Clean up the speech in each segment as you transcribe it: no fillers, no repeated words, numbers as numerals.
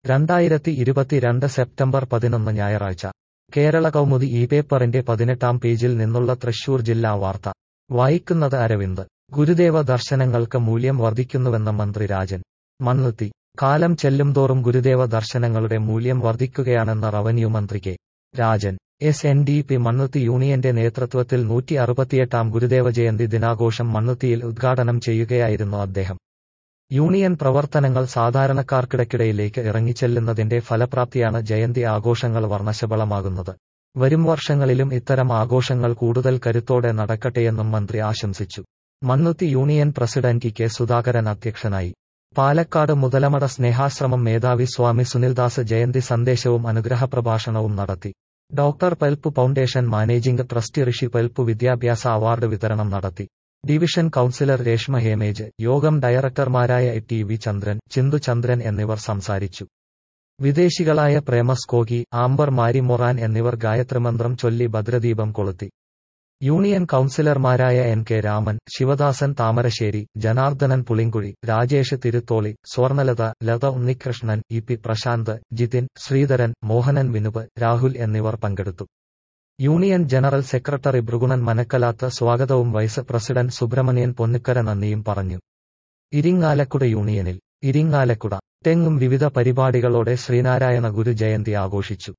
2022 September 11 ഞായറാഴ്ച കേരള കൗമുദി ഈ പേപ്പറിന്റെ 18-ാം പേജിൽ നിന്നുള്ള തൃശൂർ ജില്ലാ വാർത്ത വായിക്കുന്നത് അരവിന്ദ്. ഗുരുദേവ ദർശനങ്ങൾക്ക് മൂല്യം വർദ്ധിക്കുന്നുവെന്ന മന്ത്രി രാജൻ. മണ്ണുത്തി. കാലം ചെല്ലുംതോറും ഗുരുദേവ ദർശനങ്ങളുടെ മൂല്യം വർദ്ധിക്കുകയാണെന്ന് റവന്യൂ മന്ത്രി കെ. രാജൻ. SNDP മണ്ണുത്തി യൂണിയന്റെ നേതൃത്വത്തിൽ 168-ാം ഗുരുദേവ ജയന്തി ദിനാഘോഷം മണ്ണുത്തിയിൽ ഉദ്ഘാടനം ചെയ്യുകയായിരുന്നു അദ്ദേഹം. യൂണിയൻ പ്രവർത്തനങ്ങൾ സാധാരണക്കാർക്കിടയിലേക്ക് ഇറങ്ങിച്ചെല്ലുന്നതിന്റെ ഫലപ്രാപ്തിയാണ് ജയന്തി ആഘോഷങ്ങൾ വർണ്ണശബളമാകുന്നത്. വരും വർഷങ്ങളിലും ഇത്തരം ആഘോഷങ്ങൾ കൂടുതൽ കരുത്തോടെ നടക്കട്ടെയെന്നും മന്ത്രി ആശംസിച്ചു. Mannuthy union president K. Sudhakaran അധ്യക്ഷനായി. പാലക്കാട് മുതലമട സ്നേഹാശ്രമം മേധാവി സ്വാമി സുനിൽദാസ് ജയന്തി സന്ദേശവും അനുഗ്രഹപ്രഭാഷണവും നടത്തി. Doctor Palpu foundation managing trustee Rishi Palpu വിദ്യാഭ്യാസ അവാർഡ് വിതരണം നടത്തി. ഡിവിഷൻ കൌൺസിലർ രേഷ്മ ഹേമേജ്, യോഗം ഡയറക്ടർമാരായ ടി.വി. ചന്ദ്രൻ, ചിന്തു ചന്ദ്രൻ എന്നിവർ സംസാരിച്ചു. വിദേശികളായ പ്രേമ സ്കോഗി, ആംബർ മാരി മൊറാൻ എന്നിവർ ഗായത്രിമന്ത്രം ചൊല്ലി ഭദ്രദീപം കൊളുത്തി. യൂണിയൻ കൌൺസിലർമാരായ N.K. രാമൻ, ശിവദാസൻ താമരശ്ശേരി, ജനാർദ്ദനൻ പുളിങ്കുഴി, രാജേഷ് തിരുത്തോളി, സ്വർണലത, ലത ഉണ്ണികൃഷ്ണൻ, ഇ.പി. പ്രശാന്ത്, ജിതിൻ, ശ്രീധരൻ, മോഹനൻ വിനുപ്, രാഹുൽ എന്നിവർ പങ്കെടുത്തു. Union general secretary Bhrugunan Manakkalath സ്വാഗതവും വൈസ് പ്രസിഡന്റ് സുബ്രഹ്മണ്യൻ പൊന്നിക്കര നന്ദിയും പറഞ്ഞു. ഇരിങ്ങാലക്കുട യൂണിയനിൽ. ഇരിങ്ങാലക്കുട. തെങ്ങും വിവിധ പരിപാടികളോടെ ശ്രീനാരായണ ഗുരു ജയന്തി ആഘോഷിച്ചു.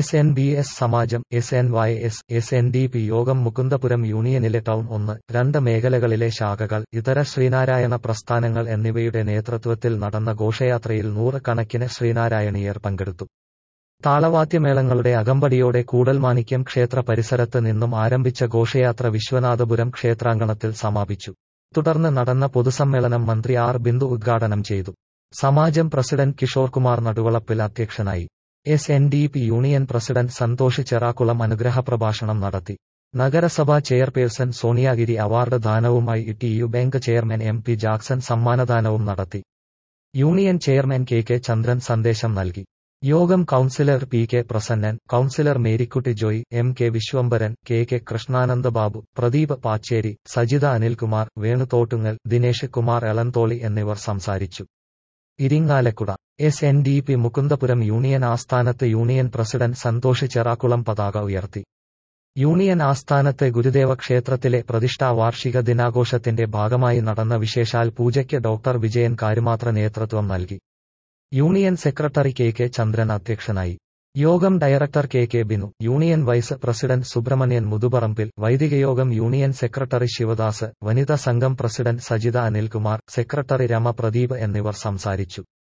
SNBS സമാജം, SNYS, SNDP യോഗം മുകുന്ദപുരം യൂണിയനിലെ ടൗൺ 1-2 മേഖലകളിലെ ശാഖകൾ, ഇതര ശ്രീനാരായണ പ്രസ്ഥാനങ്ങൾ എന്നിവയുടെ നേതൃത്വത്തിൽ നടന്ന ഘോഷയാത്രയിൽ 100 കണക്കിന് ശ്രീനാരായണീയർ പങ്കെടുത്തു. താളവാദ്യമേളങ്ങളുടെ അകമ്പടിയോടെ കൂടൽമാണിക്യം ക്ഷേത്ര പരിസരത്ത് നിന്നും ആരംഭിച്ച ഘോഷയാത്ര വിശ്വനാഥപുരം ക്ഷേത്രാങ്കണത്തിൽ സമാപിച്ചു. തുടർന്ന് നടന്ന പൊതുസമ്മേളനം മന്ത്രി ആർ. ബിന്ദു ഉദ്ഘാടനം ചെയ്തു. സമാജം പ്രസിഡന്റ് കിഷോർ കുമാർ നടുവളപ്പിൽ അധ്യക്ഷനായി. SNDP union president Santhosh Cherakkulam അനുഗ്രഹപ്രഭാഷണം നടത്തി. നഗരസഭാ ചെയർപേഴ്സൺ സോണിയാഗിരി അവാർഡ് ദാനവുമായി TU bank chairman MP Jackson സമ്മാനദാനവും നടത്തി. Union chairman K. ചന്ദ്രൻ സന്ദേശം നൽകി. യോഗം councillor P.K. Prasannan, councillor Marykutty Joy, M.K. Viswambharan, K. Krishnananda Babu, Pradeep Pachery, Sajitha Anilkumar, Venu Thottungal, Dinesh Kumar Elantholi എന്നിവർ സംസാരിച്ചു. ഇരിങ്ങാലക്കുട. SNDP മുകുന്ദപുരം യൂണിയൻ ആസ്ഥാനത്ത് യൂണിയൻ പ്രസിഡന്റ് സന്തോഷ് ചെറാക്കുളം പതാക ഉയർത്തി. യൂണിയൻ ആസ്ഥാനത്തെ ഗുരുദേവ ക്ഷേത്രത്തിലെ പ്രതിഷ്ഠാ വാർഷിക ദിനാഘോഷത്തിന്റെ ഭാഗമായി നടന്ന വിശേഷാൽ പൂജയ്ക്ക് ഡോക്ടർ വിജയൻ കാരുമാത്ര നേതൃത്വം നൽകി. Union secretary K. ചന്ദ്രൻ അധ്യക്ഷനായി. യോഗം director K. Binu, union vice president Subrahmanyan Muthuparambil, വൈദികയോഗം യൂണിയൻ സെക്രട്ടറി ശിവദാസ്, വനിതാ സംഘം പ്രസിഡന്റ് സജിത അനിൽകുമാർ, സെക്രട്ടറി രമ പ്രദീപ് എന്നിവർ സംസാരിച്ചു.